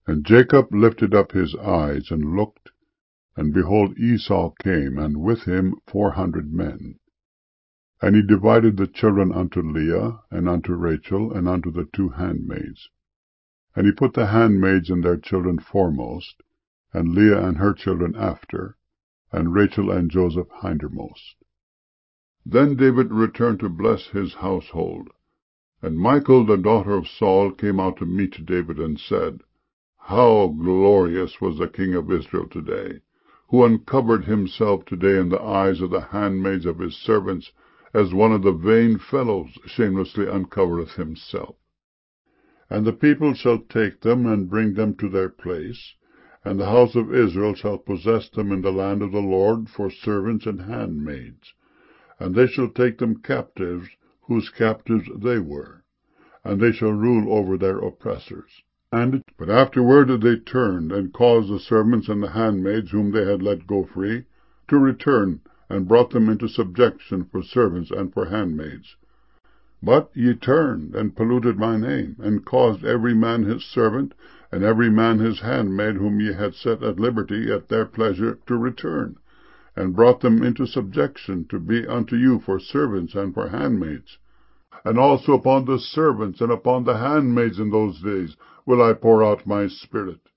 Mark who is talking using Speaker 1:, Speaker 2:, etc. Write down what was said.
Speaker 1: And Jacob lifted up his eyes, and looked, and behold, Esau came, and with him 400 men. And he divided the children unto Leah, and unto Rachel, and unto the 2 handmaids. And he put the handmaids and their children foremost, and Leah and her children after, and Rachel and Joseph hindermost. Then David returned to bless his household. And Michal the daughter of Saul came out to meet David, and said, How glorious was the king of Israel today, who uncovered himself today in the eyes of the handmaids of his servants, as one of the vain fellows shamelessly uncovereth himself. And the people shall take them, and bring them to their place, and the house of Israel shall possess them in the land of the Lord for servants and handmaids. And they shall take them captives, whose captives they were, and they shall rule over their oppressors. But afterward they turned, and caused the servants and the handmaids, whom they had let go free, to return, and brought them into subjection for servants and for handmaids. But ye turned, and polluted my name, and caused every man his servant, and every man his handmaid, whom ye had set at liberty at their pleasure, to return, and brought them into subjection to be unto you for servants and for handmaids. And also upon the servants and upon the handmaids in those days will I pour out my Spirit,